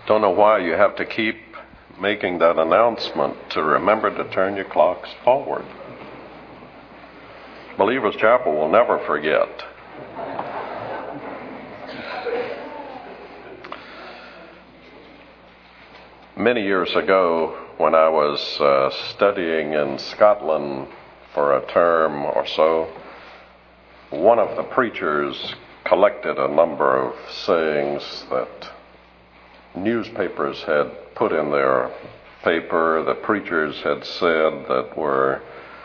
Don't know why you have to keep making that announcement to remember to turn your clocks forward. Believers Chapel will never forget. Many years ago, when I was studying in Scotland for a term or so, one of the preachers collected a number of sayings that newspapers had put in their paper, that preachers had said, that were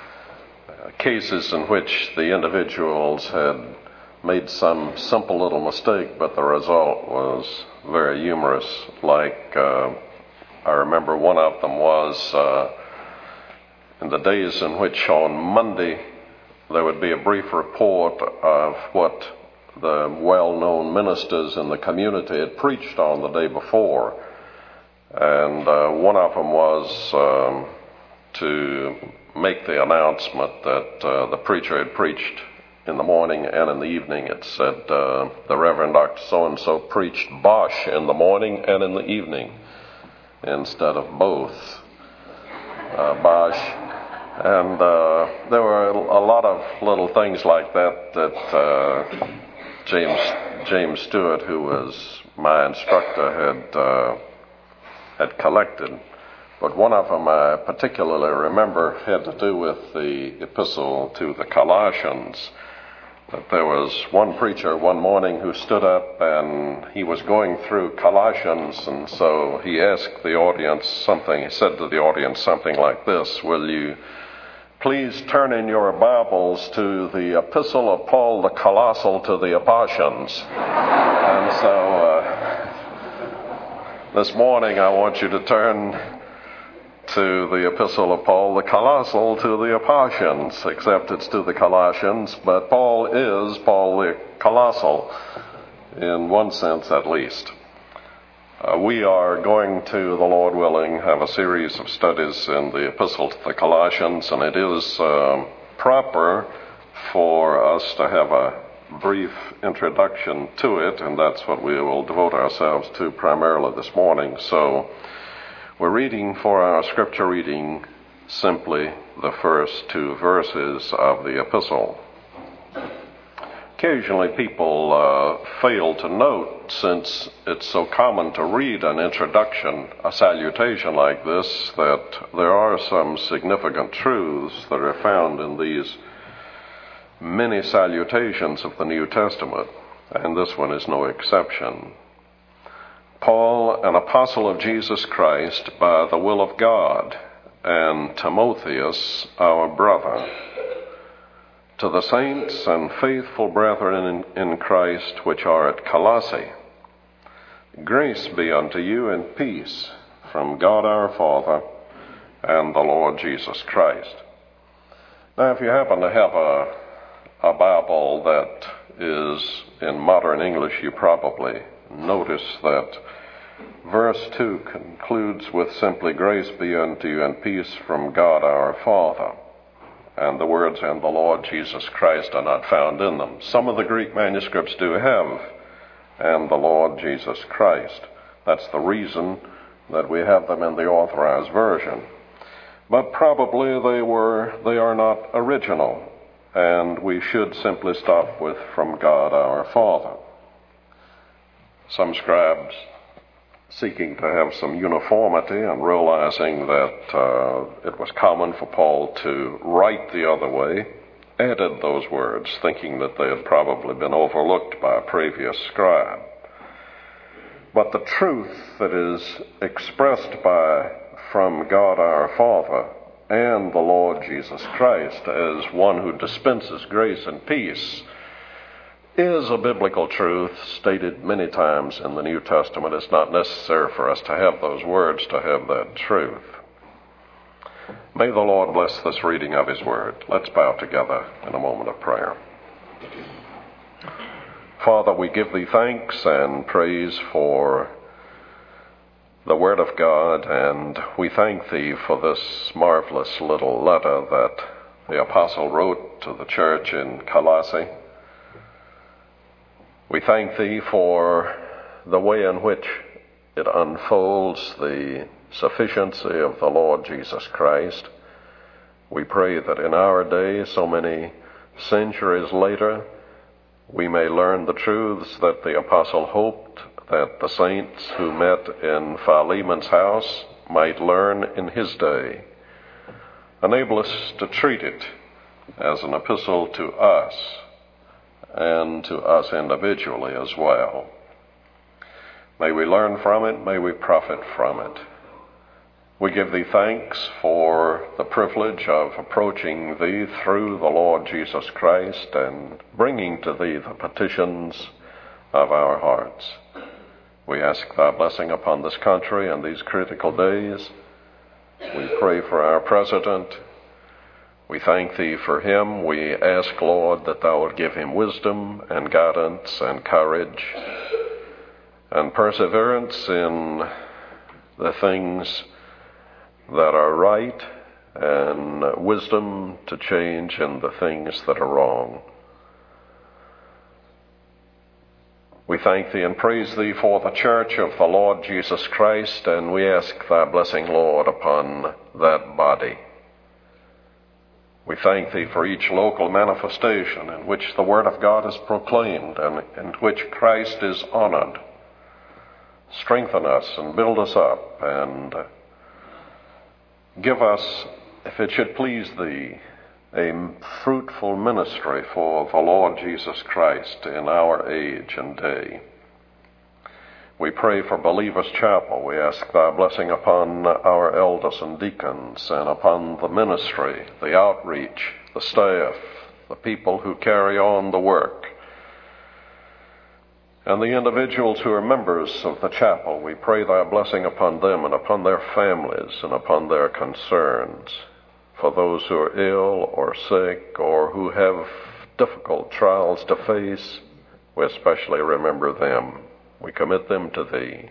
cases in which the individuals had made some simple little mistake, but the result was very humorous. Like, I remember one of them was in the days in which on Monday there would be a brief report of what the well-known ministers in the community had preached on the day before. And one of them was to make the announcement that the preacher had preached in the morning and in the evening. It said the Reverend Dr. So-and-so preached Bosch in the morning and in the evening instead of both. Bosch. And there were a lot of little things like that James Stewart, who was my instructor, had collected. But one of them I particularly remember had to do with the epistle to the Colossians. That there was one preacher one morning who stood up and he was going through Colossians, and so he asked the audience something. He said to the audience something like this: "Will you please turn in your Bibles to the epistle of Paul the Colossal to the Ephesians?" And so this morning I want you to turn to the epistle of Paul the Colossal to the Ephesians, except it's to the Colossians, but Paul is Paul the Colossal, in one sense at least. We are going to, the Lord willing, have a series of studies in the epistle to the Colossians, and it is proper for us to have a brief introduction to it, and that's what we will devote ourselves to primarily this morning. So we're reading for our scripture reading simply the first two verses of the epistle. Occasionally people fail to note, since it's so common to read an introduction, a salutation like this, that there are some significant truths that are found in these many salutations of the New Testament, and this one is no exception. Paul, an apostle of Jesus Christ by the will of God, and Timotheus, our brother, to the saints and faithful brethren in Christ which are at Colossae, grace be unto you and peace from God our Father and the Lord Jesus Christ. Now, if you happen to have a Bible that is in modern English, you probably notice that verse 2 concludes with simply, grace be unto you and peace from God our Father. And the words "and the Lord Jesus Christ" are not found in them. Some of the Greek manuscripts do have "and the Lord Jesus Christ." That's the reason that we have them in the Authorized Version. But probably they are not original, and we should simply stop with "from God our Father." Some scribes, seeking to have some uniformity and realizing that it was common for Paul to write the other way, added those words, thinking that they had probably been overlooked by a previous scribe. But the truth that is expressed by "from God our Father" and the Lord Jesus Christ as one who dispenses grace and peace is a biblical truth stated many times in the New Testament. It's not necessary for us to have those words to have that truth. May the Lord bless this reading of His Word. Let's bow together in a moment of prayer. Father, we give Thee thanks and praise for the Word of God, and we thank Thee for this marvelous little letter that the Apostle wrote to the church in Colossae. We thank Thee for the way in which It unfolds the sufficiency of the Lord Jesus Christ. We pray that in our day, so many centuries later, we may learn the truths that the apostle hoped that the saints who met in Philemon's house might learn in his day. Enable us to treat it as an epistle to us and to us individually as well. May we learn from it, may we profit from it. We give thee thanks for the privilege of approaching thee through the Lord Jesus Christ and bringing to thee the petitions of our hearts. We ask thy blessing upon this country in these critical days. We pray for our president. We thank thee for him. We ask, Lord, that thou would give him wisdom and guidance and courage and perseverance in the things that are right and wisdom to change in the things that are wrong. We thank thee and praise thee for the church of the Lord Jesus Christ, and we ask thy blessing, Lord, upon that body. We thank thee for each local manifestation in which the Word of God is proclaimed and in which Christ is honored. Strengthen us and build us up and give us, if it should please thee, a fruitful ministry for the Lord Jesus Christ in our age and day. We pray for Believers Chapel. We ask thy blessing upon our elders and deacons and upon the ministry, the outreach, the staff, the people who carry on the work, and the individuals who are members of the chapel. We pray thy blessing upon them and upon their families and upon their concerns. For those who are ill or sick or who have difficult trials to face, we especially remember them. We commit them to thee.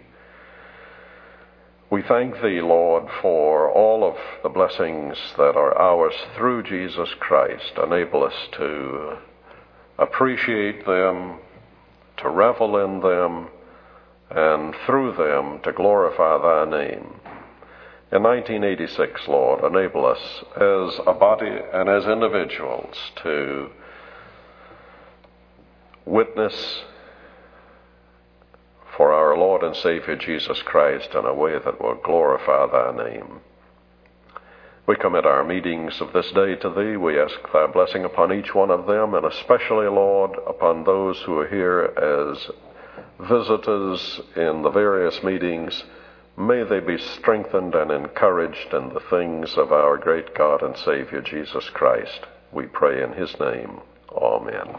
We thank thee, Lord, for all of the blessings that are ours through Jesus Christ. Enable us to appreciate them, to revel in them, and through them to glorify thy name. In 1986, Lord, enable us as a body and as individuals to witness for our Lord and Savior Jesus Christ in a way that will glorify thy name. We commit our meetings of this day to thee. We ask thy blessing upon each one of them, and especially, Lord, upon those who are here as visitors in the various meetings. May they be strengthened and encouraged in the things of our great God and Savior Jesus Christ. We pray in his name. Amen.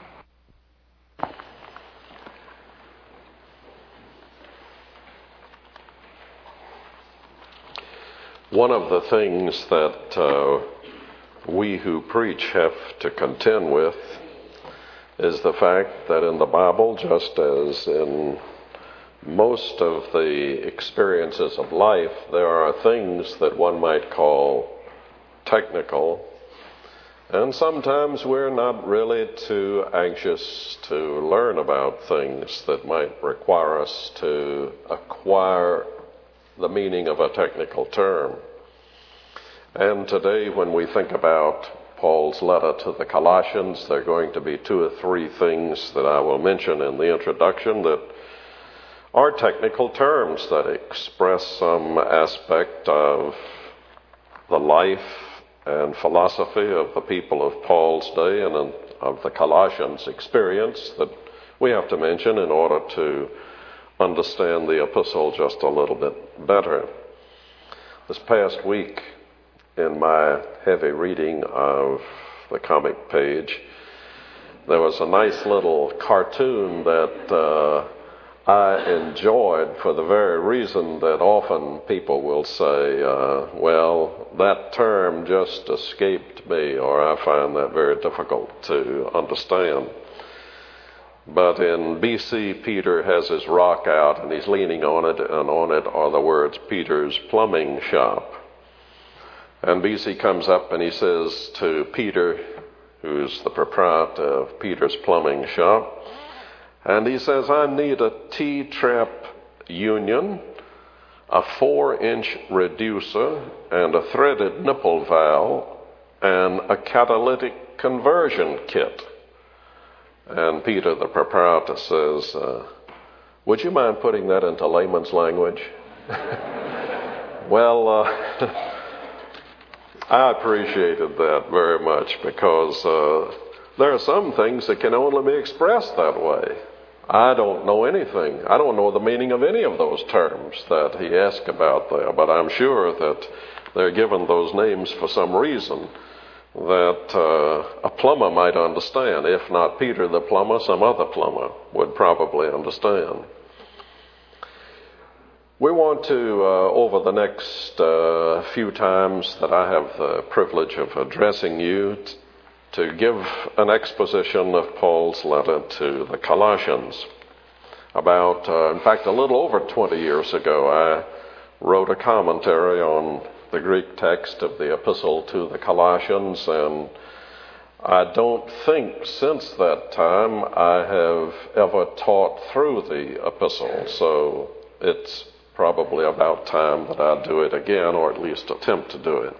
One of the things that we who preach have to contend with is the fact that in the Bible, just as in most of the experiences of life, there are things that one might call technical, and sometimes we're not really too anxious to learn about things that might require us to acquire the meaning of a technical term. And today, when we think about Paul's letter to the Colossians, there are going to be 2 or 3 things that I will mention in the introduction that are technical terms that express some aspect of the life and philosophy of the people of Paul's day and of the Colossians' experience that we have to mention in order to understand the epistle just a little bit better. This past week, in my heavy reading of the comic page, there was a nice little cartoon that I enjoyed for the very reason that often people will say, well, that term just escaped me, or I find that very difficult to understand. But in BC, Peter has his rock out and he's leaning on it, and on it are the words Peter's Plumbing Shop. And BC comes up and he says to Peter, who's the proprietor of Peter's Plumbing Shop, and he says, I need a T-trap union, a 4-inch reducer, and a threaded nipple valve, and a catalytic conversion kit. And Peter, the proprietor, says, would you mind putting that into layman's language? Well, I appreciated that very much because there are some things that can only be expressed that way. I don't know anything. I don't know the meaning of any of those terms that he asked about there, but I'm sure that they're given those names for some reason that a plumber might understand. If not Peter the plumber, some other plumber would probably understand. We want to, over the next few times that I have the privilege of addressing you, to give an exposition of Paul's letter to the Colossians. About, in fact, a little over 20 years ago, I wrote a commentary on the Greek text of the epistle to the Colossians, and I don't think since that time I have ever taught through the epistle, so it's probably about time that I do it again, or at least attempt to do it.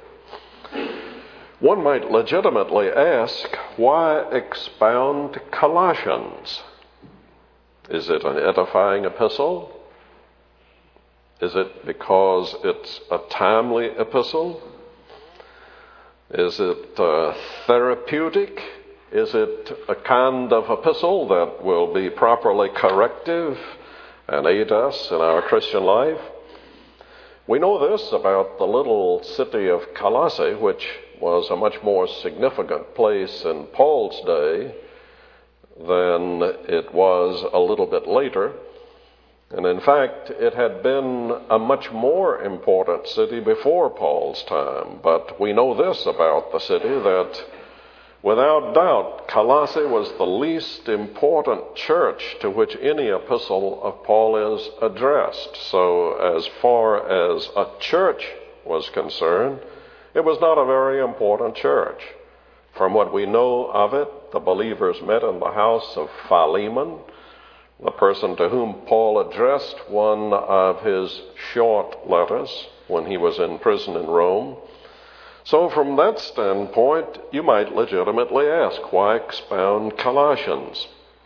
One might legitimately ask, why expound Colossians? Is it an edifying epistle? Is it because it's a timely epistle? Is it therapeutic? Is it a kind of epistle that will be properly corrective and aid us in our Christian life? We know this about the little city of Colossae, which was a much more significant place in Paul's day than it was a little bit later. And in fact, it had been a much more important city before Paul's time. But we know this about the city, that without doubt, Colossae was the least important church to which any epistle of Paul is addressed. So as far as a church was concerned, it was not a very important church. From what we know of it, the believers met in the house of Philemon, the person to whom Paul addressed one of his short letters when he was in prison in Rome. So from that standpoint, you might legitimately ask, why expound Colossians?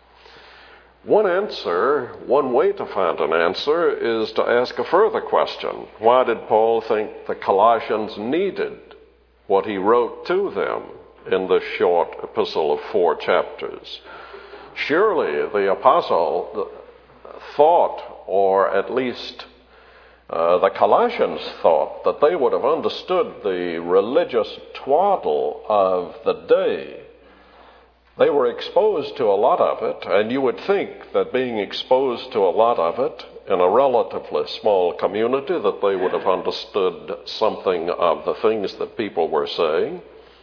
One way to find an answer is to ask a further question. Why did Paul think the Colossians needed what he wrote to them in this short epistle of 4 chapters? Surely the apostle thought, or at least the Colossians thought, that they would have understood the religious twaddle of the day. They were exposed to a lot of it, and you would think that being exposed to a lot of it in a relatively small community, that they would have understood something of the things that people were saying.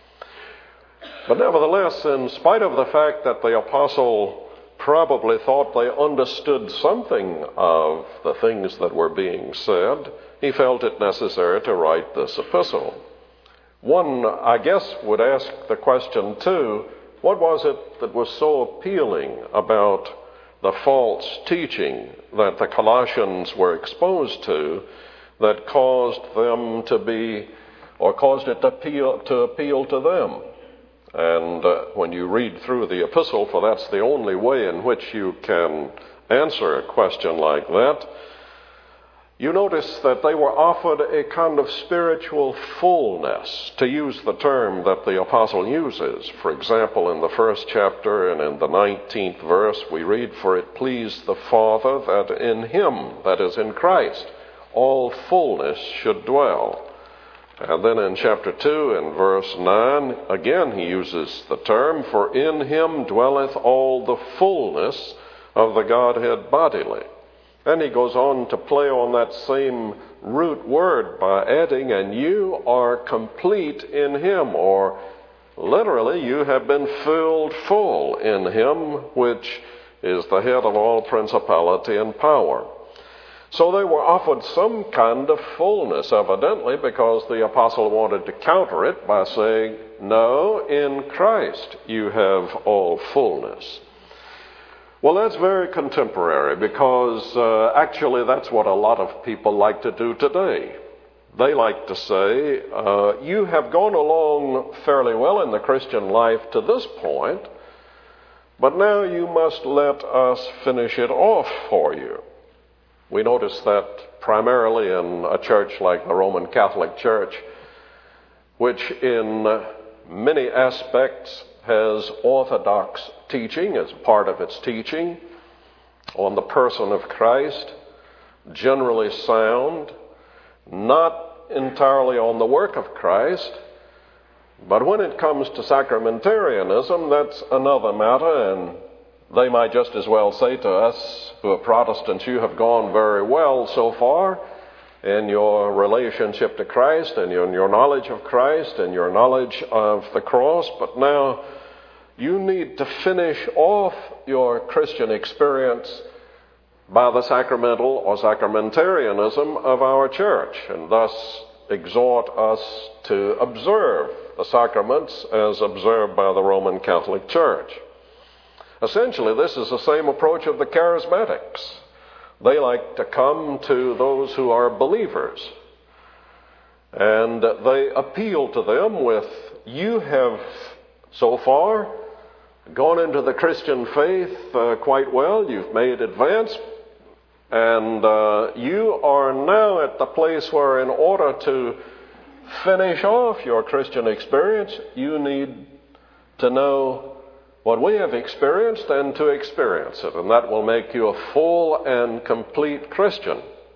But nevertheless, in spite of the fact that the apostle probably thought they understood something of the things that were being said, he felt it necessary to write this epistle. One, I guess, would ask the question too, what was it that was so appealing about the false teaching that the Colossians were exposed to that caused them to be, or caused it to appeal to them? And when you read through the epistle, for that's the only way in which you can answer a question like that, you notice that they were offered a kind of spiritual fullness, to use the term that the apostle uses. For example, in the 1st chapter and in the 19th verse, we read, "For it pleased the Father that in him," that is in Christ, "all fullness should dwell." And then in chapter 2 and verse 9, again he uses the term, "For in him dwelleth all the fullness of the Godhead bodily." And he goes on to play on that same root word by adding, "And you are complete in him," or literally, you have been filled full in him, which is the head of all principality and power. So they were offered some kind of fullness, evidently, because the apostle wanted to counter it by saying, "No, in Christ you have all fullness." Well, that's very contemporary because actually that's what a lot of people like to do today. They like to say, you have gone along fairly well in the Christian life to this point, but now you must let us finish it off for you. We notice that primarily in a church like the Roman Catholic Church, which in many aspects has orthodox teaching as part of its teaching on the person of Christ, generally sound, not entirely on the work of Christ, but when it comes to sacramentarianism, that's another matter, and they might just as well say to us who are Protestants, you have gone very well so far in your relationship to Christ and in your knowledge of Christ and your knowledge of the cross, but now you need to finish off your Christian experience by the sacramental or sacramentarianism of our church, and thus exhort us to observe the sacraments as observed by the Roman Catholic Church. Essentially, this is the same approach of the charismatics. They like to come to those who are believers, and they appeal to them with, you have so far gone into the Christian faith quite well, you've made advance, and you are now at the place where in order to finish off your Christian experience, you need to know what we have experienced and to experience it, and that will make you a full and complete Christian.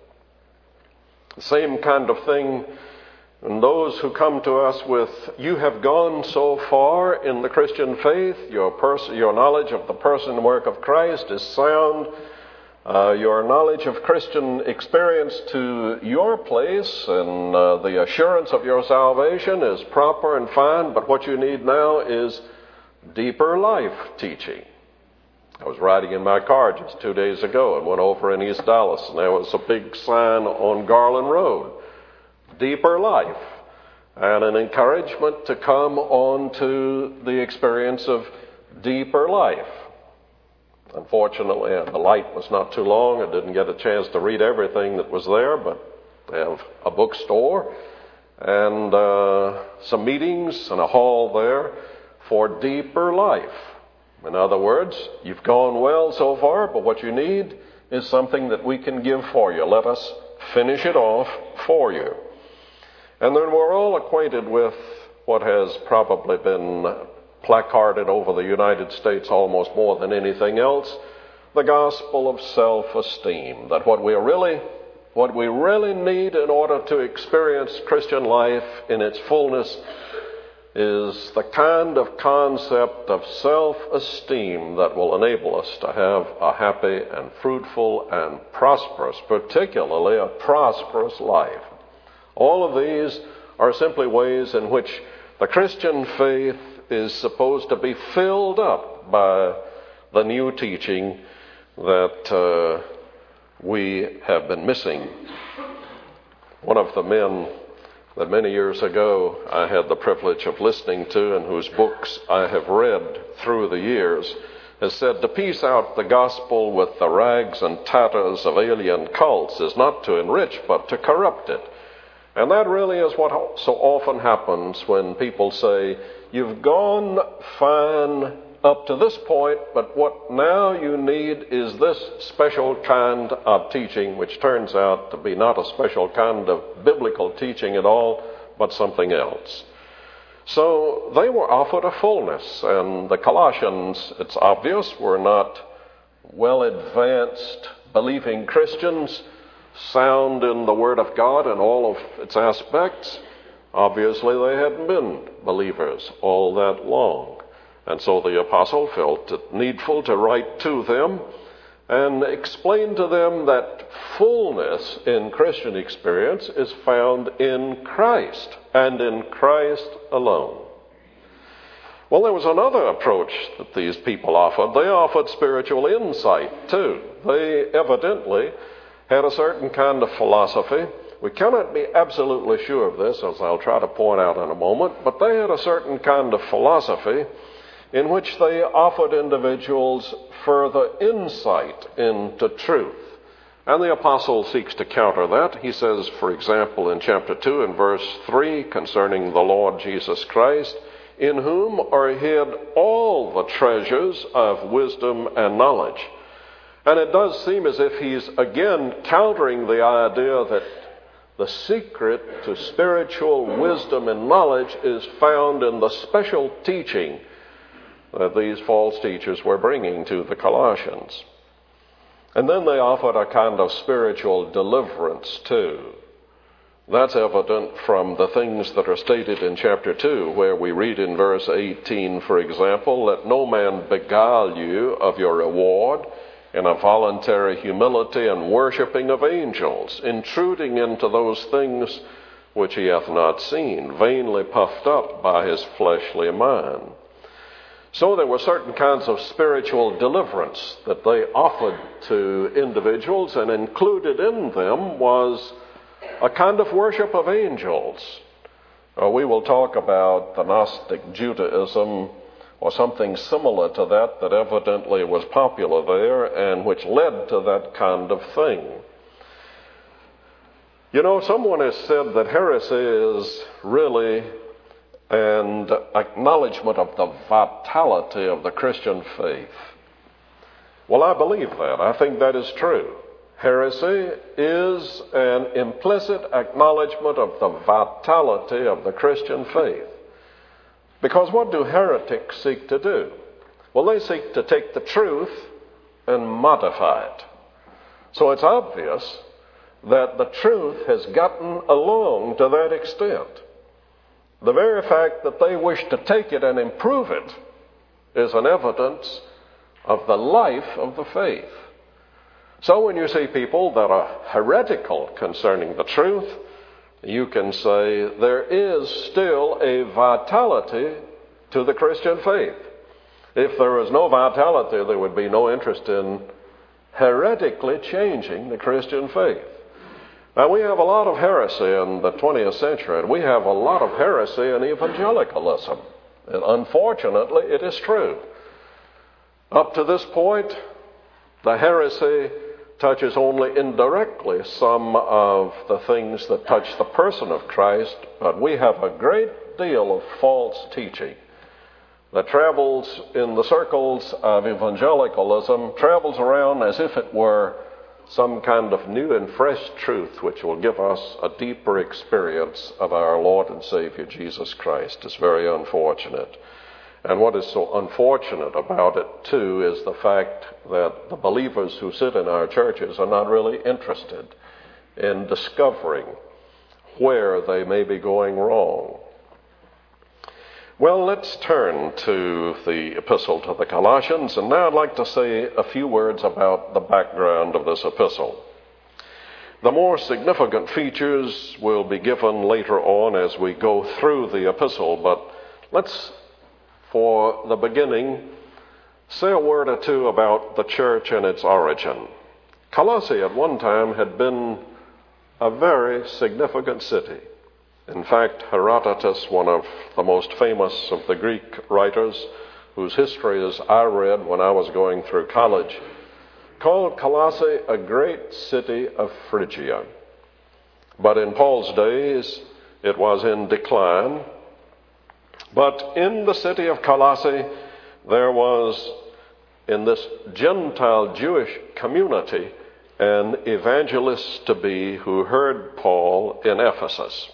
The same kind of thing in those who come to us with, you have gone so far in the Christian faith, your knowledge of the person and work of Christ is sound, your knowledge of Christian experience to your place and the assurance of your salvation is proper and fine, but what you need now is deeper life teaching. I was riding in my car just 2 days ago and went over in East Dallas, and there was a big sign on Garland Road, deeper life, and an encouragement to come on to the experience of deeper life. Unfortunately, the light was not too long. I didn't get a chance to read everything that was there, but they have a bookstore and some meetings and a hall there for deeper life. In other words, you've gone well so far, but what you need is something that we can give for you. Let us finish it off for you. And then we're all acquainted with what has probably been placarded over the United States almost more than anything else, the gospel of self-esteem, that what we really need in order to experience Christian life in its fullness is the kind of concept of self-esteem that will enable us to have a happy and fruitful and prosperous, particularly a prosperous life. All of these are simply ways in which the Christian faith is supposed to be filled up by the new teaching that we have been missing. One of the men that many years ago I had the privilege of listening to and whose books I have read through the years has said, to piece out the gospel with the rags and tatters of alien cults is not to enrich but to corrupt it. And that really is what so often happens when people say, you've gone fine up to this point, but what now you need is this special kind of teaching, which turns out to be not a special kind of biblical teaching at all, but something else. So they were offered a fullness, and the Colossians, it's obvious, were not well-advanced believing Christians, sound in the Word of God and all of its aspects. Obviously, they hadn't been believers all that long. And so the apostle felt it needful to write to them and explain to them that fullness in Christian experience is found in Christ and in Christ alone. Well, there was another approach that these people offered. They offered spiritual insight, too. They evidently had a certain kind of philosophy. We cannot be absolutely sure of this, as I'll try to point out in a moment, but they had a certain kind of philosophy in which they offered individuals further insight into truth. And the apostle seeks to counter that. He says, for example, in chapter 2 and verse 3, concerning the Lord Jesus Christ, in whom are hid all the treasures of wisdom and knowledge. And it does seem as if he's again countering the idea that the secret to spiritual wisdom and knowledge is found in the special teaching that these false teachers were bringing to the Colossians. And then they offered a kind of spiritual deliverance too. That's evident from the things that are stated in chapter 2, where we read in verse 18, for example, let no man beguile you of your reward in a voluntary humility and worshipping of angels, intruding into those things which he hath not seen, vainly puffed up by his fleshly mind. So there were certain kinds of spiritual deliverance that they offered to individuals, and included in them was a kind of worship of angels. We will talk about the Gnostic Judaism or something similar to that evidently was popular there and which led to that kind of thing. You know, someone has said that heresy is really an acknowledgement of the vitality of the Christian faith. Well, I believe that. I think that is true. Heresy is an implicit acknowledgement of the vitality of the Christian faith. Because what do heretics seek to do? Well, they seek to take the truth and modify it. So it's obvious that the truth has gotten along to that extent. The very fact that they wish to take it and improve it is an evidence of the life of the faith. So when you see people that are heretical concerning the truth, you can say there is still a vitality to the Christian faith. If there is no vitality, there would be no interest in heretically changing the Christian faith. Now, we have a lot of heresy in the 20th century, and we have a lot of heresy in evangelicalism. And unfortunately, it is true. Up to this point, the heresy touches only indirectly some of the things that touch the person of Christ, but we have a great deal of false teaching that travels in the circles of evangelicalism, travels around as if it were some kind of new and fresh truth which will give us a deeper experience of our Lord and Savior Jesus Christ. It's very unfortunate. And what is so unfortunate about it, too, is the fact that the believers who sit in our churches are not really interested in discovering where they may be going wrong. Well, let's turn to the epistle to the Colossians, and now I'd like to say a few words about the background of this epistle. The more significant features will be given later on as we go through the epistle, but let's, for the beginning, say a word or two about the church and its origin. Colossae at one time had been a very significant city. In fact, Herodotus, one of the most famous of the Greek writers, whose histories I read when I was going through college, called Colossae a great city of Phrygia. But in Paul's days, it was in decline. But in the city of Colossae, there was, in this Gentile Jewish community, an evangelist-to-be who heard Paul in Ephesus.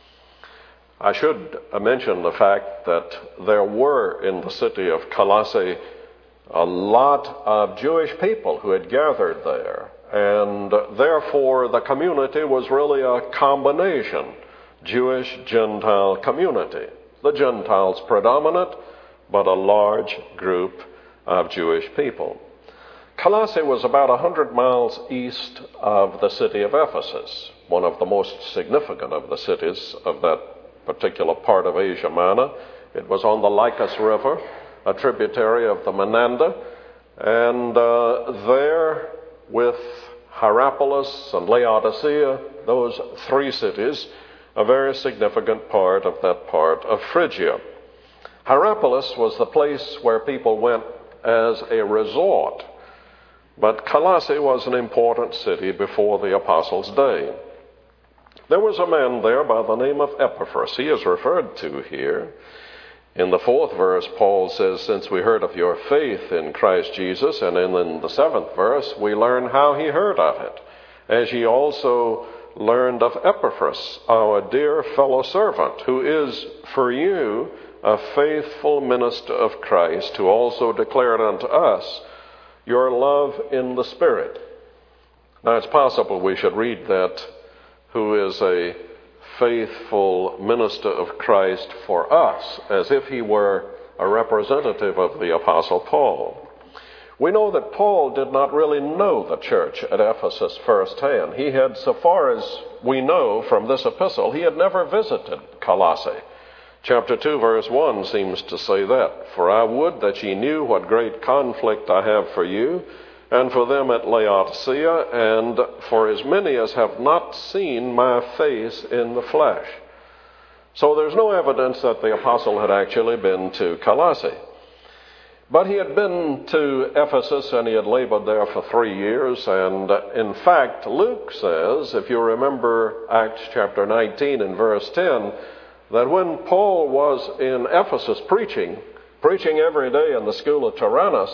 I should mention the fact that there were in the city of Colossae a lot of Jewish people who had gathered there, and therefore the community was really a combination Jewish-Gentile community. The Gentiles predominant, but a large group of Jewish people. Colossae was about 100 miles east of the city of Ephesus, one of the most significant of the cities of that particular part of Asia Minor. It was on the Lycus River, a tributary of the Menander, and there with Hierapolis and Laodicea, those three cities, a very significant part of that part of Phrygia. Hierapolis was the place where people went as a resort, but Colossae was an important city before the apostles' day. There was a man there by the name of Epaphras. He is referred to here. In the 4th verse, Paul says, since we heard of your faith in Christ Jesus, and in the 7th verse, we learn how he heard of it, as ye also learned of Epaphras, our dear fellow servant, who is for you a faithful minister of Christ, who also declared unto us your love in the Spirit. Now it's possible we should read that, who is a faithful minister of Christ for us, as if he were a representative of the Apostle Paul. We know that Paul did not really know the church at Ephesus firsthand. He had, so far as we know from this epistle, he had never visited Colossae. Chapter 2, verse 1 seems to say that, for I would that ye knew what great conflict I have for you, and for them at Laodicea, and for as many as have not seen my face in the flesh. So there's no evidence that the apostle had actually been to Colossae. But he had been to Ephesus, and he had labored there for 3 years. And in fact, Luke says, if you remember Acts chapter 19 and verse 10, that when Paul was in Ephesus preaching every day in the school of Tyrannus,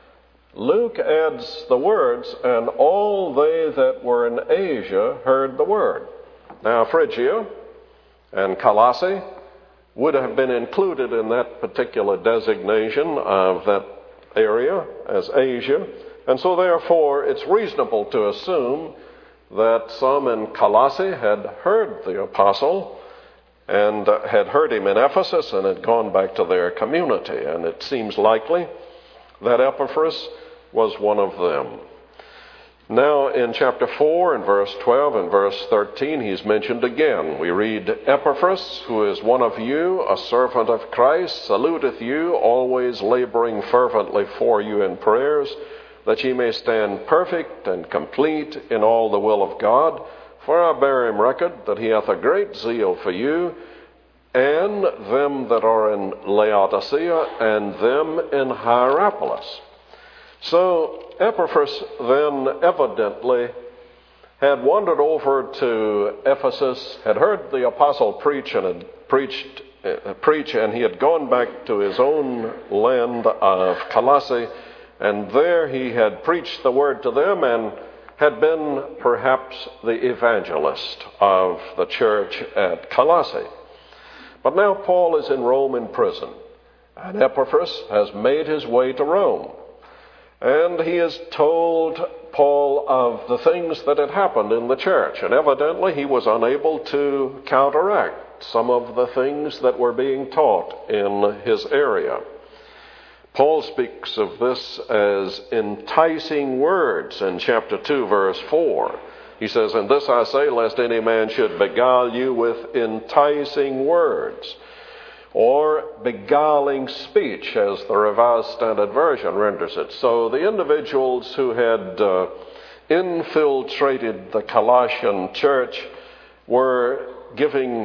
Luke adds the words, and all they that were in Asia heard the word. Now, Phrygia and Colossae would have been included in that particular designation of that area as Asia. And so therefore, it's reasonable to assume that some in Colossae had heard the apostle and had heard him in Ephesus and had gone back to their community. And it seems likely that Epaphras was one of them. Now in chapter 4 and verse 12 and verse 13, he's mentioned again. We read, Epaphras, who is one of you, a servant of Christ, saluteth you, always laboring fervently for you in prayers, that ye may stand perfect and complete in all the will of God. For I bear him record that he hath a great zeal for you, and them that are in Laodicea, and them in Hierapolis. So Epaphras then evidently had wandered over to Ephesus, had heard the apostle preach, and and he had gone back to his own land of Colossae, and there he had preached the word to them and had been perhaps the evangelist of the church at Colossae. But now Paul is in Rome in prison, and Epaphras has made his way to Rome. And he has told Paul of the things that had happened in the church. And evidently he was unable to counteract some of the things that were being taught in his area. Paul speaks of this as enticing words in chapter 2, verse 4. He says, and this I say, lest any man should beguile you with enticing words, or beguiling speech, as the Revised Standard Version renders it. So the individuals who had infiltrated the Colossian church were giving,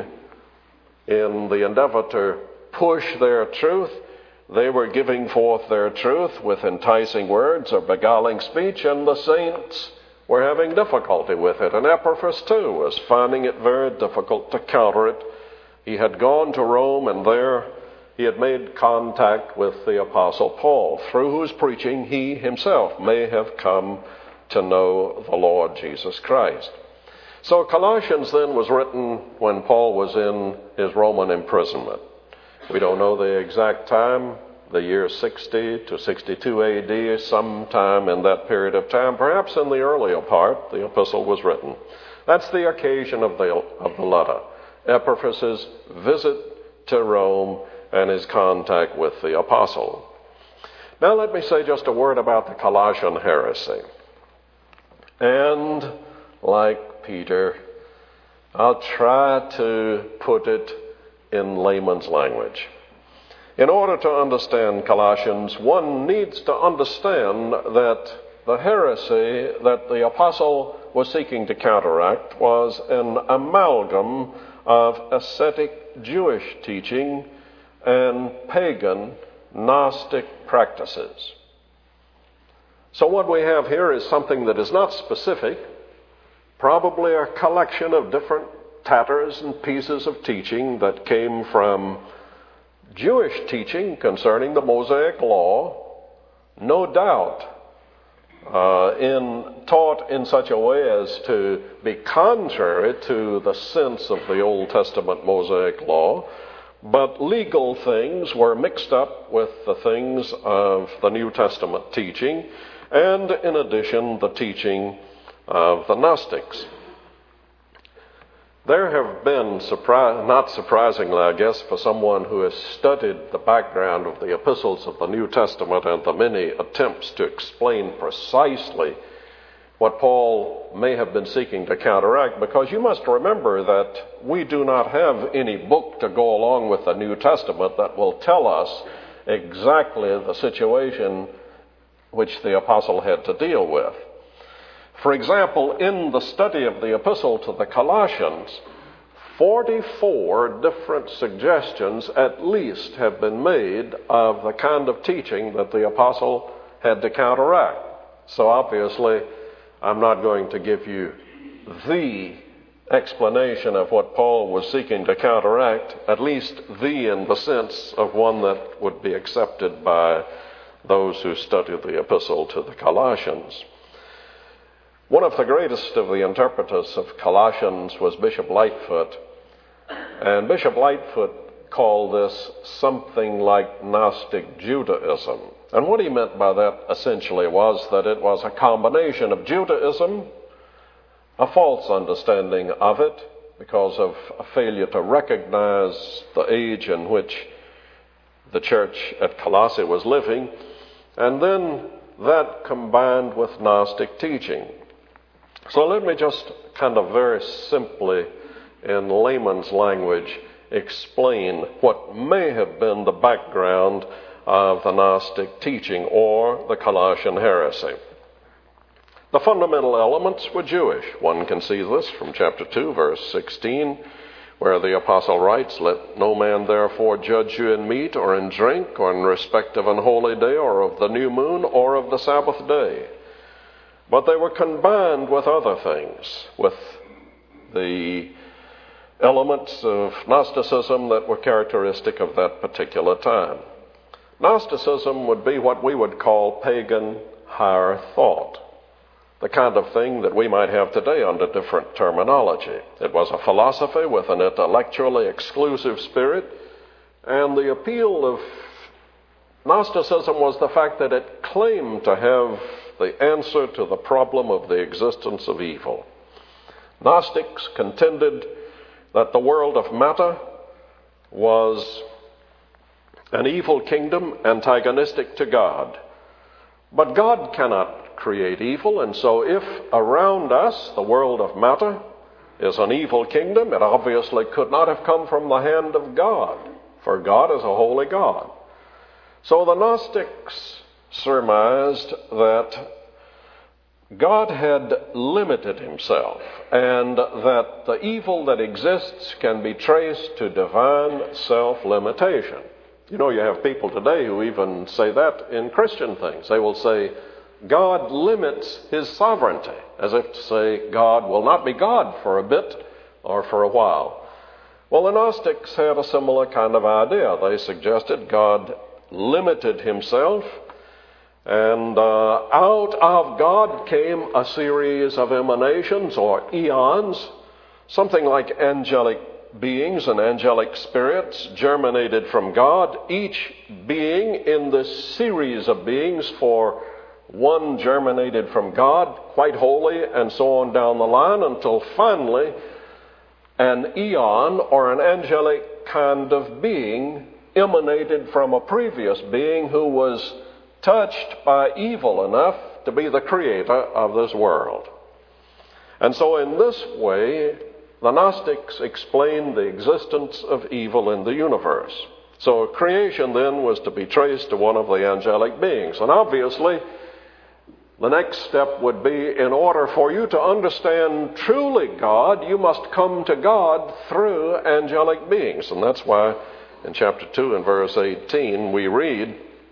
in the endeavor to push their truth, they were giving forth their truth with enticing words or beguiling speech, and the saints were having difficulty with it. And Epaphras, too, was finding it very difficult to counter it. He had gone to Rome, and there he had made contact with the Apostle Paul, through whose preaching he himself may have come to know the Lord Jesus Christ. So Colossians then was written when Paul was in his Roman imprisonment. We don't know the exact time, the year 60 to 62 AD, sometime in that period of time. Perhaps in the earlier part, the epistle was written. That's the occasion of the letter. Epaphras' visit to Rome and his contact with the apostle. Now let me say just a word about the Colossian heresy. And like Peter, I'll try to put it in layman's language. In order to understand Colossians, one needs to understand that the heresy that the apostle was seeking to counteract was an amalgam of ascetic Jewish teaching and pagan Gnostic practices. So what we have here is something that is not specific, probably a collection of different tatters and pieces of teaching that came from Jewish teaching concerning the Mosaic Law, no doubt taught in such a way as to be contrary to the sense of the Old Testament Mosaic Law, but legal things were mixed up with the things of the New Testament teaching, and in addition, the teaching of the Gnostics. There have been, not surprisingly, I guess, for someone who has studied the background of the epistles of the New Testament and the many attempts to explain precisely what Paul may have been seeking to counteract, because you must remember that we do not have any book to go along with the New Testament that will tell us exactly the situation which the apostle had to deal with. For example, in the study of the epistle to the Colossians, 44 different suggestions at least have been made of the kind of teaching that the apostle had to counteract. So obviously, I'm not going to give you the explanation of what Paul was seeking to counteract, at least the in the sense of one that would be accepted by those who study the epistle to the Colossians. One of the greatest of the interpreters of Colossians was Bishop Lightfoot, and Bishop Lightfoot called this something like Gnostic Judaism. And what he meant by that essentially was that it was a combination of Judaism, a false understanding of it because of a failure to recognize the age in which the church at Colossae was living, and then that combined with Gnostic teaching. So let me just kind of very simply, in layman's language, explain what may have been the background of the Gnostic teaching or the Colossian heresy. The fundamental elements were Jewish. One can see this from chapter 2, verse 16, where the apostle writes, "Let no man therefore judge you in meat or in drink or in respect of an holy day or of the new moon or of the Sabbath day." But they were combined with other things, with the elements of Gnosticism that were characteristic of that particular time. Gnosticism would be what we would call pagan higher thought, the kind of thing that we might have today under different terminology. It was a philosophy with an intellectually exclusive spirit, and the appeal of Gnosticism was the fact that it claimed to have the answer to the problem of the existence of evil. Gnostics contended that the world of matter was an evil kingdom antagonistic to God. But God cannot create evil, and so if around us the world of matter is an evil kingdom, it obviously could not have come from the hand of God, for God is a holy God. So the Gnostics surmised that God had limited himself, and that the evil that exists can be traced to divine self-limitation. You know, you have people today who even say that in Christian things. They will say, God limits his sovereignty, as if to say God will not be God for a bit or for a while. Well, the Gnostics had a similar kind of idea. They suggested God limited himself, and out of God came a series of emanations or eons, something like angelic beings and angelic spirits germinated from God, each being in this series of beings, for one germinated from God, quite holy, and so on down the line, until finally an eon or an angelic kind of being emanated from a previous being who was touched by evil enough to be the creator of this world. And so in this way, the Gnostics explained the existence of evil in the universe. So creation then was to be traced to one of the angelic beings. And obviously, the next step would be, in order for you to understand truly God, you must come to God through angelic beings. And that's why In chapter 2 and verse 18, we read,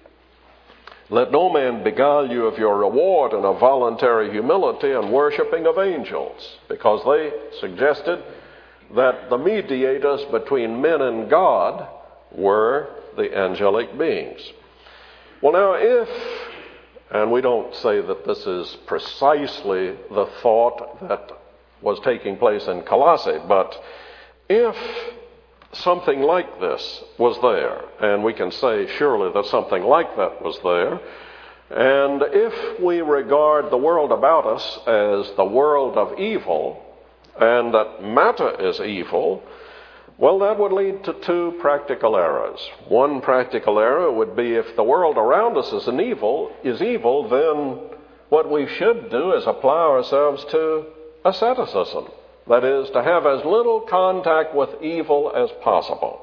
"Let no man beguile you of your reward in a voluntary humility and worshiping of angels," because they suggested that the mediators between men and God were the angelic beings. Well, now and we don't say that this is precisely the thought that was taking place in Colossae, but if something like this was there, and we can say surely that something like that was there, and if we regard the world about us as the world of evil, and that matter is evil, well, that would lead to two practical errors. One practical error would be if the world around us is evil, then what we should do is apply ourselves to asceticism. That is, to have as little contact with evil as possible.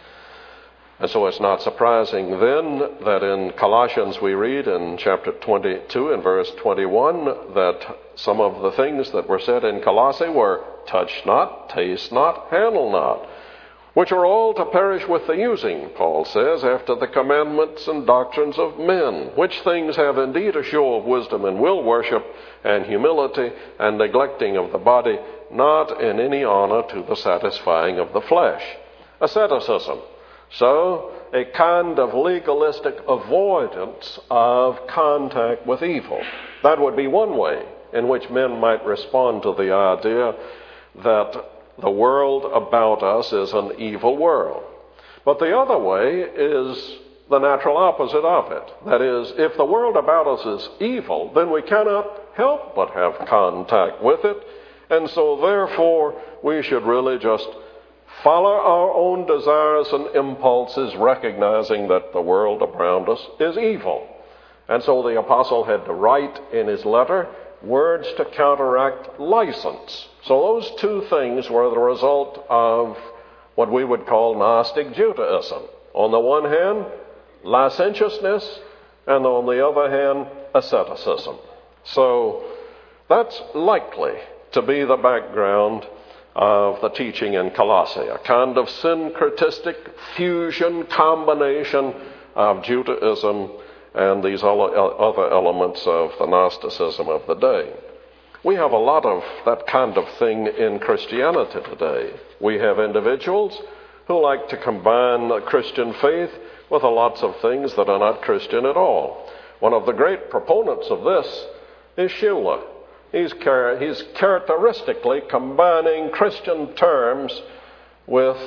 And so it's not surprising then that in Colossians we read in chapter 22 and verse 21 that some of the things that were said in Colossae were touch not, taste not, handle not, which are all to perish with the using, Paul says, after the commandments and doctrines of men, which things have indeed a show of wisdom and will worship and humility and neglecting of the body, not in any honor to the satisfying of the flesh. Asceticism. So, a kind of legalistic avoidance of contact with evil. That would be one way in which men might respond to the idea that the world about us is an evil world. But the other way is the natural opposite of it. That is, if the world about us is evil, then we cannot help but have contact with it. And so therefore, we should really just follow our own desires and impulses, recognizing that the world around us is evil. And so the apostle had to write in his letter words to counteract license. So those two things were the result of what we would call Gnostic Judaism. On the one hand, licentiousness, and on the other hand, asceticism. So that's likely to be the background of the teaching in Colossae, a kind of syncretistic fusion, combination of Judaism and these other elements of the Gnosticism of the day. We have a lot of that kind of thing in Christianity today. We have individuals who like to combine the Christian faith with lots of things that are not Christian at all. One of the great proponents of this is Schuller. He's characteristically combining Christian terms with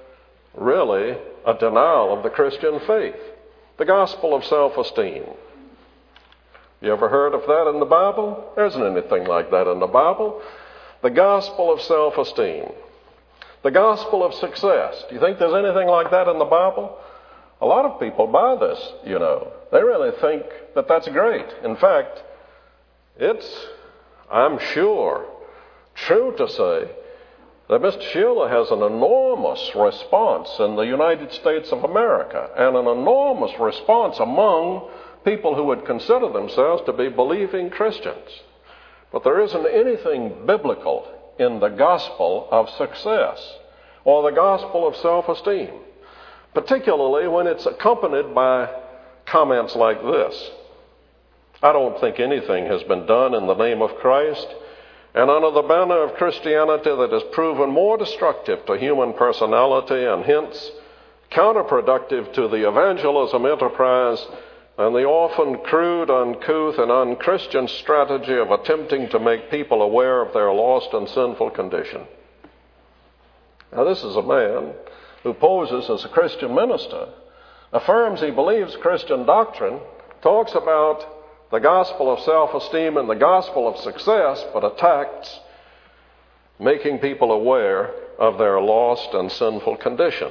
really a denial of the Christian faith. The gospel of self-esteem. You ever heard of that in the Bible? There isn't anything like that in the Bible. The gospel of self-esteem. The gospel of success. Do you think there's anything like that in the Bible? A lot of people buy this, you know. They really think that that's great. In fact, it's, I'm sure, true to say that Mr. Schuller has an enormous response in the United States of America and an enormous response among people who would consider themselves to be believing Christians. But there isn't anything biblical in the gospel of success or the gospel of self-esteem, particularly when it's accompanied by comments like this. I don't think anything has been done in the name of Christ and under the banner of Christianity that has proven more destructive to human personality and hence counterproductive to the evangelism enterprise than the often crude, uncouth, and unchristian strategy of attempting to make people aware of their lost and sinful condition. Now, this is a man who poses as a Christian minister, affirms he believes Christian doctrine, talks about the gospel of self-esteem and the gospel of success, but attacks making people aware of their lost and sinful condition.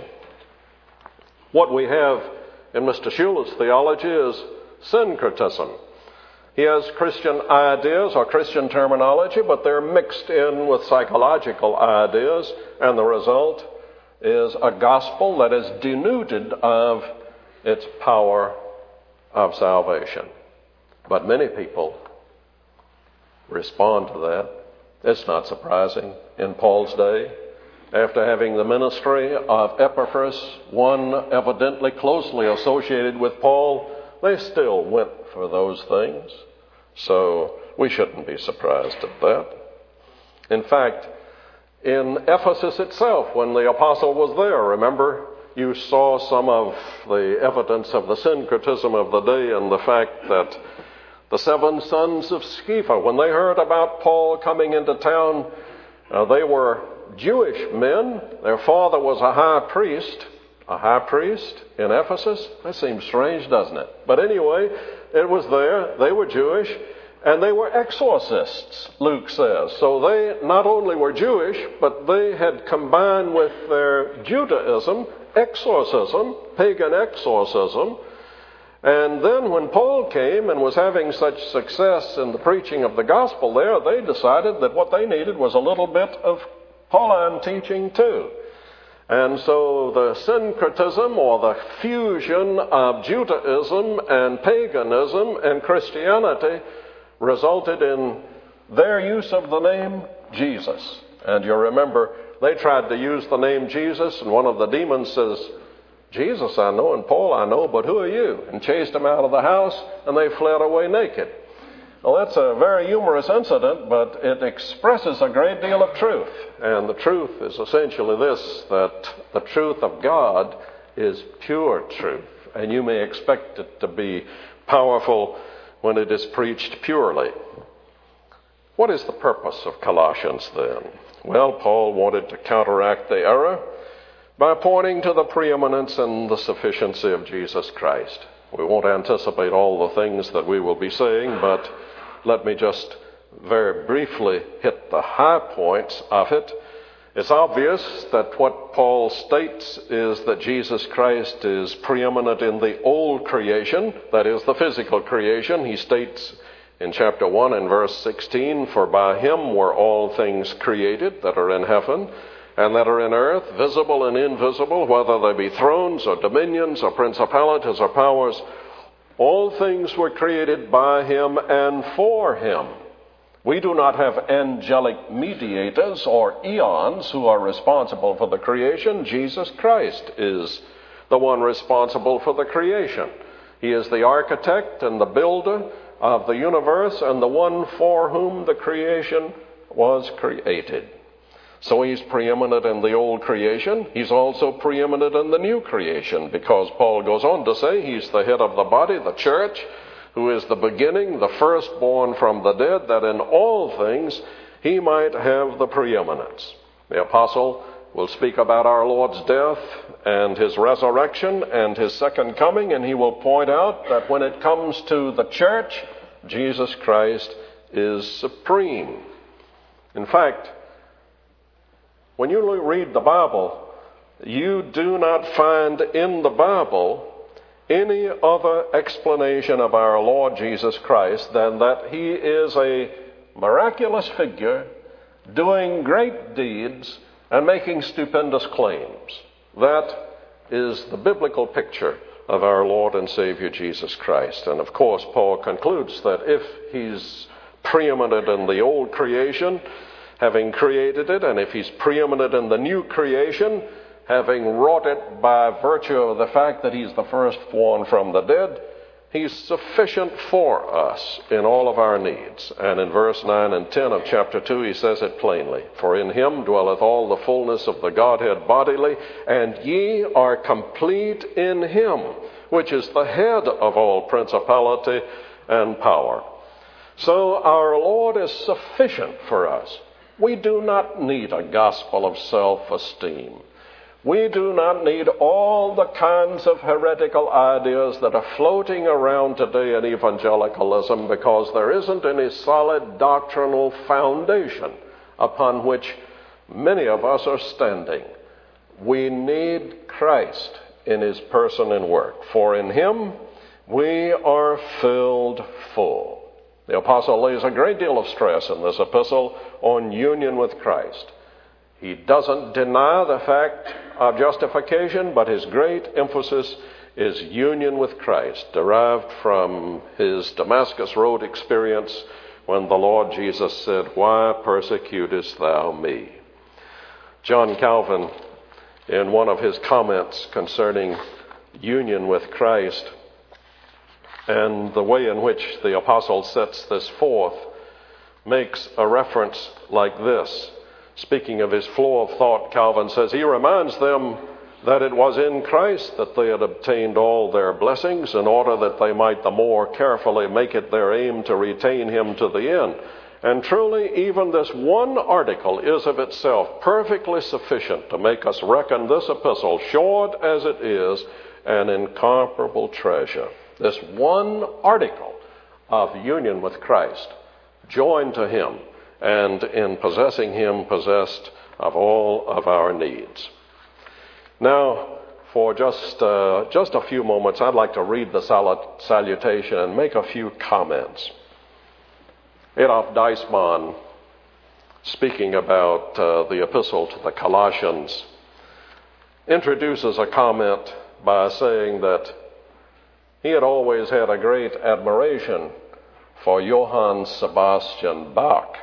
What we have in Mr. Schuller's theology is syncretism. He has Christian ideas or Christian terminology, but they're mixed in with psychological ideas, and the result is a gospel that is denuded of its power of salvation. But many people respond to that. It's not surprising. In Paul's day, after having the ministry of Epaphras, one evidently closely associated with Paul, they still went for those things. So we shouldn't be surprised at that. In fact, in Ephesus itself, when the apostle was there, remember, you saw some of the evidence of the syncretism of the day and the fact that the 7 sons of Sceva, when they heard about Paul coming into town, they were Jewish men. Their father was a high priest in Ephesus. That seems strange, doesn't it? But anyway, it was there. They were Jewish, and they were exorcists, Luke says. So they not only were Jewish, but they had combined with their Judaism, exorcism, pagan exorcism. And then when Paul came and was having such success in the preaching of the gospel there, they decided that what they needed was a little bit of Pauline teaching too. And so the syncretism, or the fusion of Judaism and paganism and Christianity, resulted in their use of the name Jesus. And you remember, they tried to use the name Jesus, and one of the demons says, "Jesus I know, and Paul I know, but who are you?" and chased them out of the house, and they fled away naked. Well, that's a very humorous incident, but it expresses a great deal of truth. And the truth is essentially this, that the truth of God is pure truth. And you may expect it to be powerful when it is preached purely. What is the purpose of Colossians then? Well, Paul wanted to counteract the error by pointing to the preeminence and the sufficiency of Jesus Christ. We won't anticipate all the things that we will be saying, but let me just very briefly hit the high points of it. It's obvious that what Paul states is that Jesus Christ is preeminent in the old creation, that is, the physical creation. He states in chapter 1 and verse 16, "For by him were all things created that are in heaven and that are in earth, visible and invisible, whether they be thrones or dominions or principalities or powers. All things were created by him and for him." We do not have angelic mediators or eons who are responsible for the creation. Jesus Christ is the one responsible for the creation. He is the architect and the builder of the universe and the one for whom the creation was created. So he's preeminent in the old creation. He's also preeminent in the new creation, because Paul goes on to say he's the head of the body, the church, who is the beginning, the firstborn from the dead, that in all things he might have the preeminence. The apostle will speak about our Lord's death and his resurrection and his second coming, and he will point out that when it comes to the church, Jesus Christ is supreme. In fact, when you read the Bible, you do not find in the Bible any other explanation of our Lord Jesus Christ than that he is a miraculous figure doing great deeds and making stupendous claims. That is the biblical picture of our Lord and Savior Jesus Christ. And of course, Paul concludes that if he's preeminent in the old creation, having created it, and if he's preeminent in the new creation, having wrought it by virtue of the fact that he's the firstborn from the dead, he's sufficient for us in all of our needs. And in verse 9 and 10 of chapter 2, he says it plainly, "For in him dwelleth all the fullness of the Godhead bodily, and ye are complete in him, which is the head of all principality and power." So our Lord is sufficient for us. We do not need a gospel of self-esteem. We do not need all the kinds of heretical ideas that are floating around today in evangelicalism, because there isn't any solid doctrinal foundation upon which many of us are standing. We need Christ in his person and work, for in him we are filled full. The apostle lays a great deal of stress in this epistle on union with Christ. He doesn't deny the fact of justification, but his great emphasis is union with Christ, derived from his Damascus Road experience when the Lord Jesus said, "Why persecutest thou me?" John Calvin, in one of his comments concerning union with Christ and the way in which the apostle sets this forth, makes a reference like this. Speaking of his flow of thought, Calvin says, he reminds them that it was in Christ that they had obtained all their blessings in order that they might the more carefully make it their aim to retain him to the end. And truly, even this one article is of itself perfectly sufficient to make us reckon this epistle, short as it is, an incomparable treasure. This one article of union with Christ, joined to him, and in possessing him, possessed of all of our needs. Now, for just a few moments, I'd like to read the salutation and make a few comments. Adolf Deismann, speaking about the epistle to the Colossians, introduces a comment by saying that he had always had a great admiration for Johann Sebastian Bach.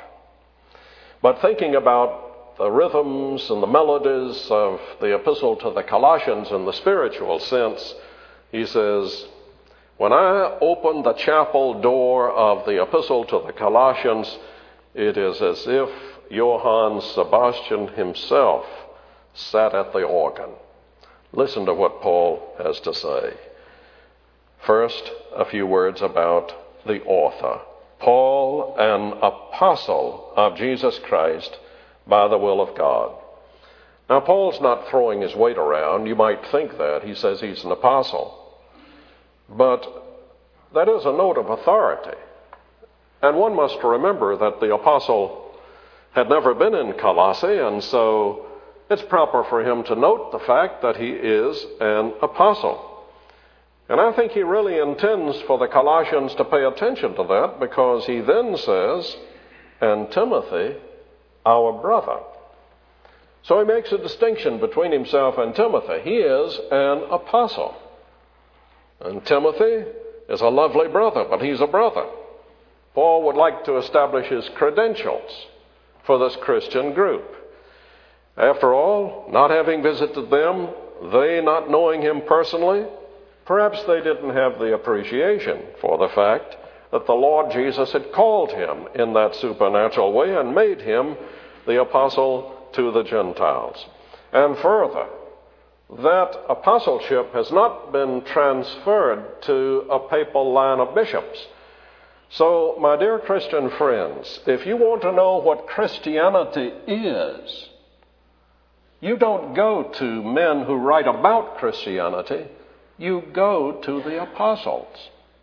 But thinking about the rhythms and the melodies of the epistle to the Colossians in the spiritual sense, he says, when I open the chapel door of the epistle to the Colossians, it is as if Johann Sebastian himself sat at the organ. Listen to what Paul has to say. First, a few words about the author. Paul, an apostle of Jesus Christ by the will of God. Now, Paul's not throwing his weight around. You might think that. He says he's an apostle. But that is a note of authority. And one must remember that the apostle had never been in Colossae, and so it's proper for him to note the fact that he is an apostle. And I think he really intends for the Colossians to pay attention to that, because he then says, and Timothy, our brother. So he makes a distinction between himself and Timothy. He is an apostle. And Timothy is a lovely brother, but he's a brother. Paul would like to establish his credentials for this Christian group. After all, not having visited them, they not knowing him personally, perhaps they didn't have the appreciation for the fact that the Lord Jesus had called him in that supernatural way and made him the apostle to the Gentiles. And further, that apostleship has not been transferred to a papal line of bishops. So, my dear Christian friends, if you want to know what Christianity is, you don't go to men who write about Christianity. You go to the apostles.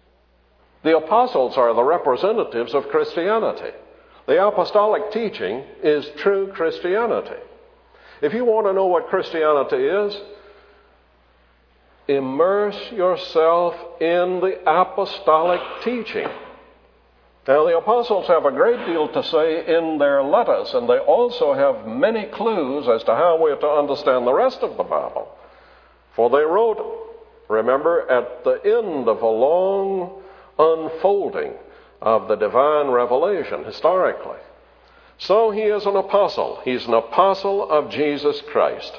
The apostles are the representatives of Christianity. The apostolic teaching is true Christianity. If you want to know what Christianity is, immerse yourself in the apostolic teaching. Now, the apostles have a great deal to say in their letters, and they also have many clues as to how we are to understand the rest of the Bible. For they wrote, remember, at the end of a long unfolding of the divine revelation historically. So he is an apostle. He's an apostle of Jesus Christ.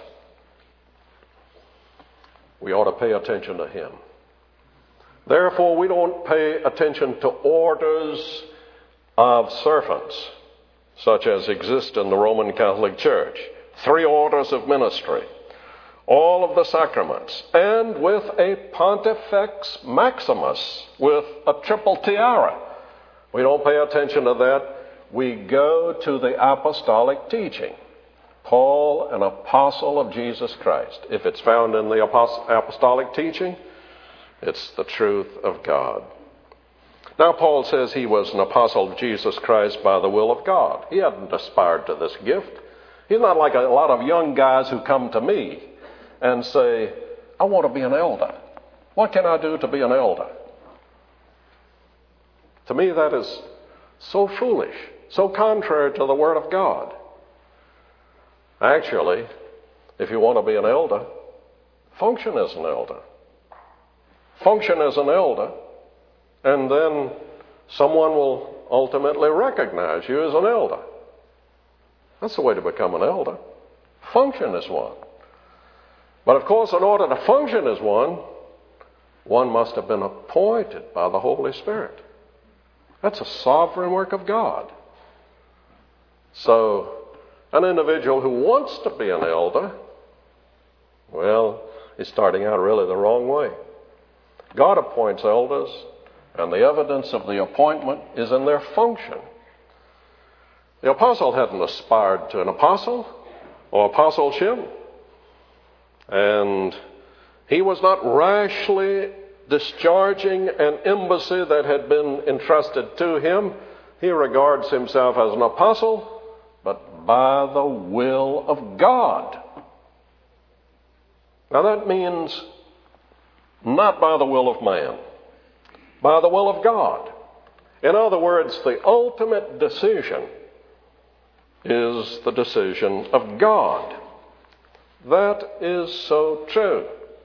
We ought to pay attention to him. Therefore, we don't pay attention to orders of servants, such as exist in the Roman Catholic Church. 3 orders of ministry, all of the sacraments, and with a Pontifex Maximus, with a triple tiara. We don't pay attention to that. We go to the apostolic teaching. Paul, an apostle of Jesus Christ. If it's found in the apostolic teaching, it's the truth of God. Now, Paul says he was an apostle of Jesus Christ by the will of God. He hadn't aspired to this gift. He's not like a lot of young guys who come to me and say, I want to be an elder. What can I do to be an elder? To me, that is so foolish, so contrary to the Word of God. Actually, if you want to be an elder, function as an elder. Function as an elder, and then someone will ultimately recognize you as an elder. That's the way to become an elder. function as one. But of course, in order to function as one must have been appointed by the Holy Spirit. That's a sovereign work of God. So, an individual who wants to be an elder, well, he's starting out really the wrong way. God appoints elders, and the evidence of the appointment is in their function. The apostle hadn't aspired to an apostle or apostleship, and he was not rashly discharging an embassy that had been entrusted to him. He regards himself as an apostle, but by the will of God. Now that means not by the will of man, by the will of God. In other words, the ultimate decision is the decision of God. That is so true.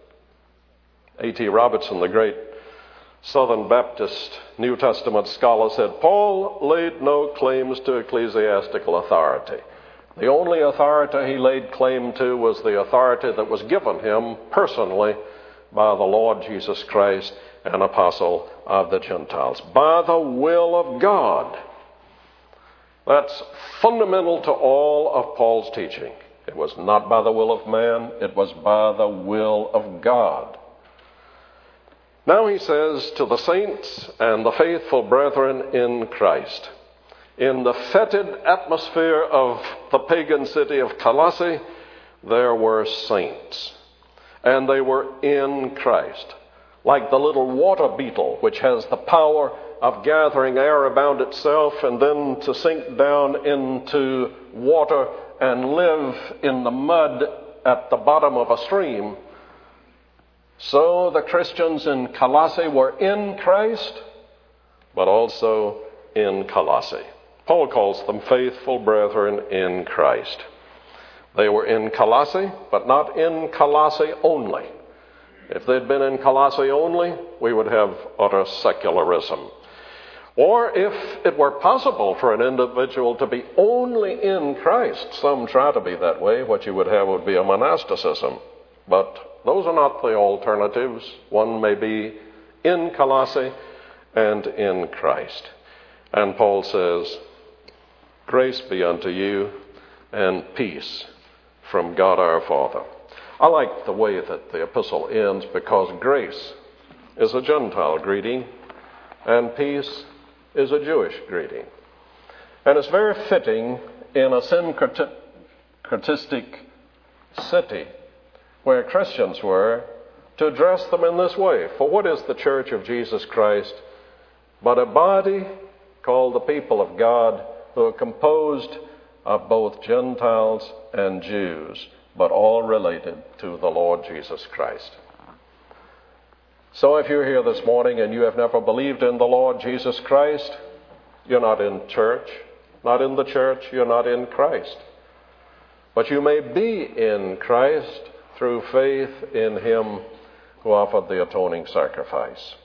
A.T. Robertson, the great Southern Baptist New Testament scholar, said, Paul laid no claims to ecclesiastical authority. The only authority he laid claim to was the authority that was given him personally by the Lord Jesus Christ, an apostle of the Gentiles, by the will of God. That's fundamental to all of Paul's teaching. It was not by the will of man, it was by the will of God. Now he says to the saints and the faithful brethren in Christ, in the fetid atmosphere of the pagan city of Colossae, there were saints, and they were in Christ. Like the little water beetle, which has the power of gathering air about itself and then to sink down into water and live in the mud at the bottom of a stream, so the Christians in Colossae were in Christ, but also in Colossae. Paul calls them faithful brethren in Christ. They were in Colossae, but not in Colossae only. If they'd been in Colossae only, we would have utter secularism. Or if it were possible for an individual to be only in Christ, some try to be that way, what you would have would be a monasticism. But those are not the alternatives. One may be in Colossae and in Christ. And Paul says, grace be unto you and peace from God our Father. I like the way that the epistle ends because grace is a Gentile greeting and peace is a Jewish greeting. And it's very fitting in a syncretistic city where Christians were to address them in this way. For what is the church of Jesus Christ but a body called the people of God, who are composed of both Gentiles and Jews, but all related to the Lord Jesus Christ. So if you're here this morning and you have never believed in the Lord Jesus Christ, you're not in church. Not in the church, you're not in Christ. But you may be in Christ through faith in Him who offered the atoning sacrifice.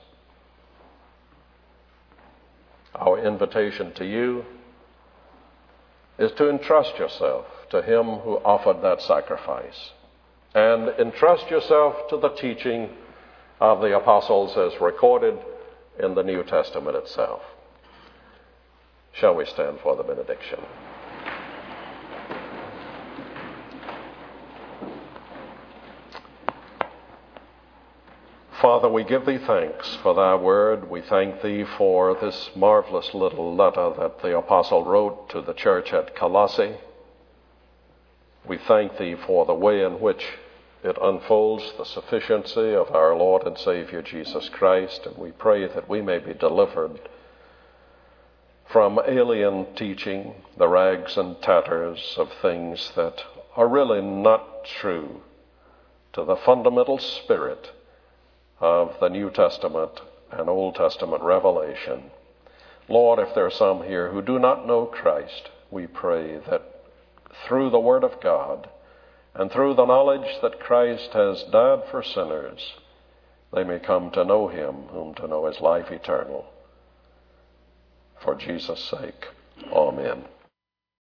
Our invitation to you is to entrust yourself to Him who offered that sacrifice, and entrust yourself to the teaching of the apostles as recorded in the New Testament itself. Shall we stand for the benediction? Father, we give Thee thanks for Thy word. We thank Thee for this marvelous little letter that the apostle wrote to the church at Colossae. We thank Thee for the way in which it unfolds the sufficiency of our Lord and Savior Jesus Christ, and we pray that we may be delivered from alien teaching, the rags and tatters of things that are really not true to the fundamental spirit of the New Testament and Old Testament revelation. Lord, if there are some here who do not know Christ, we pray that through the Word of God and through the knowledge that Christ has died for sinners, they may come to know Him whom to know is life eternal. For Jesus' sake, amen.